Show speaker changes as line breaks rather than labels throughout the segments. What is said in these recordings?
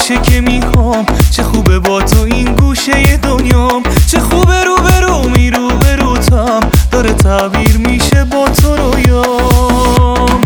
همیشه که میخوام. چه خوبه با تو این گوشه دنیام، چه خوبه روبرومی روبروتم، داره تعبیر میشه با تو رویام.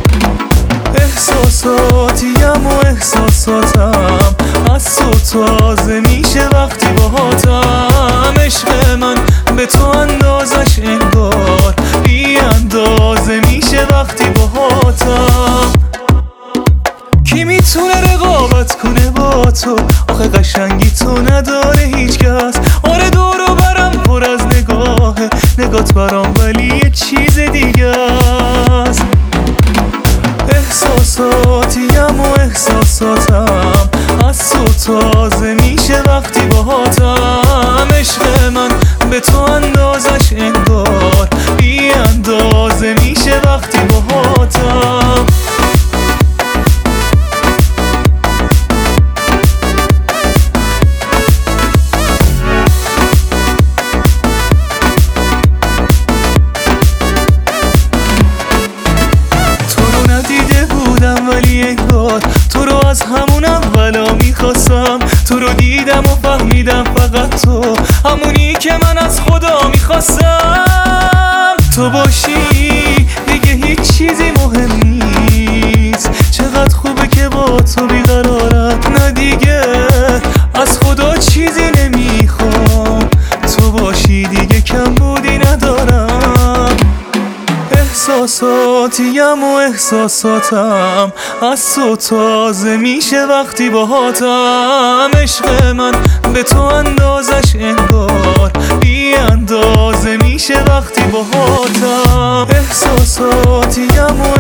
احساساتیم و احساساتم از تو تازه میشه وقتی باهاتم. عشق من به تو اندازش انگار بی اندازه میشه وقتی باهاتم. کی میتونه رقابت کنه با تو؟ آخه قشنگی تو نداره هیچ کس. آره دور و برم پر از نگاهه، نگات برام ولی یه چیز دیگه است. احساساتیم و احساساتم از تو تازه میشه وقتی باهاتم. عشق من به تو اندازش انگار بی اندازه میشه وقتی باهاتم. ولی انگار تو رو از همون اولا میخواستم. تو رو دیدم و فهمیدم فقط تو همونی که من از خدا میخواستم. تو باشی دیگه هیچ چیزی مهم نیست. چقدر خوبه که با تو بیقرارم. نه دیگه از خدا چیزی نمیخوام. تو باشی دیگه کم بودی ندارم. احساساتیم و احساساتم از تو تازه میشه وقتی باهاتم. عشق من به تو اندازش انگار بی اندازه میشه وقتی باهاتم. احساساتیم و